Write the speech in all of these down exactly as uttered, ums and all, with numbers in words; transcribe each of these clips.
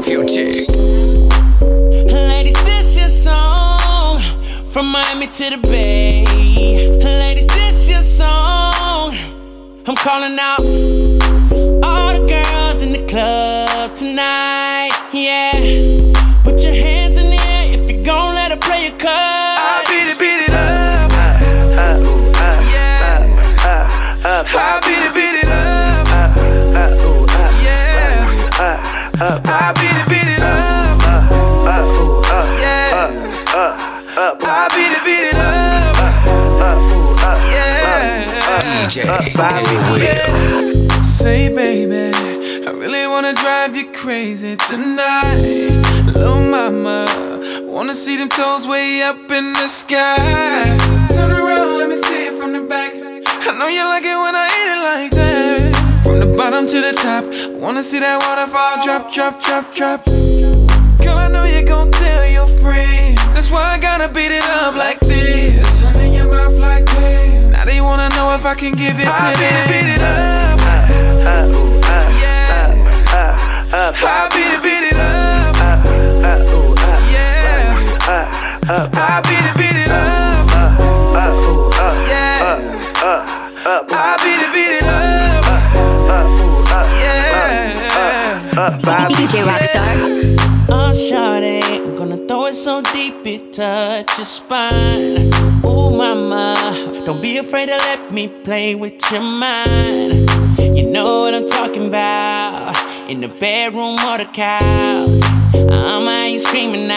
Future. Ladies, this your song. From Miami to the Bay. Ladies, this your song. I'm calling out all the girls in the club tonight. Yeah. Put your hands in the air if you gon' let her play your card. I beat it, beat it up. Yeah. I beat it, beat it up. Yeah. I beat it, beat it up. Yeah. I beat it, beat it up. Yeah. D J Will. Say, baby, I really wanna drive you crazy tonight. Little mama, wanna see them toes way up in the sky. Turn around, let me see it from the back. I know you like it when I hit it like that. From the bottom to the top, wanna see that waterfall drop, drop, drop, drop. Girl, I know you gon' tell your friends. That's why I gotta beat it up like this. Running your mouth like that. Now they wanna know if I can give it to them. I beat it, beat it up. Yeah. I beat it, beat it up. Yeah. I beat it, beat it up. Yeah. I beat it, beat it up. Yeah. D J Rockstar. Oh, shawty, I'm gonna throw it so deep it touch your spine. Oh, mama, don't be afraid to let me play with your mind. You know what I'm talking about. In the bedroom or the couch, I'ma hear you screaming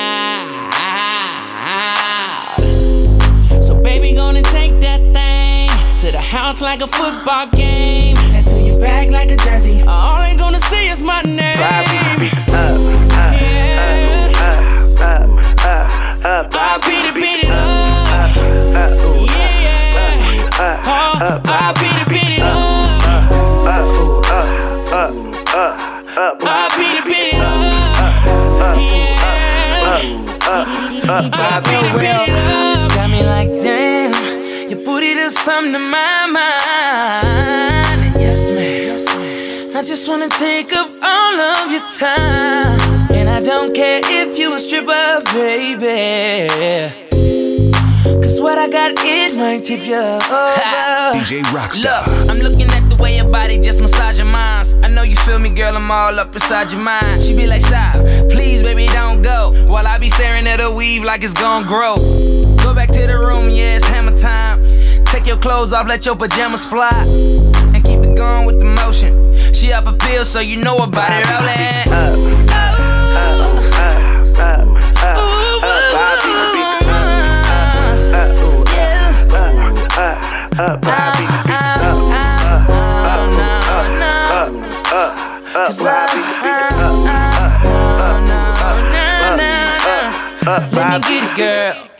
out. So baby, gonna take that thing to the house like a football game. Tattoo your back like a jersey. All they gonna see is my name. Yeah. I beat it, beat it up. Yeah. Oh, I beat it, beat it up. I beat it, beat it up. Yeah. I beat it, beat it up. Got me like, damn, your booty does something to my mind. Yes, ma'am. Yes, ma'am. I just wanna take up all of your time. And I don't care if you a stripper, baby. Cause what I got, it might tip you over. D J Rockstar. Look, I'm looking at the way your body just massage your minds. I know you feel me, girl, I'm all up inside your mind. She be like, stop, please, baby, don't go. While I be staring at her weave like it's gon' grow. Go back to the room, yeah, it's hammer time. Take your clothes off, let your pajamas fly. And keep it going with the motion. She up a pill, so you know about it, rollin'. Oh, let me get it, girl.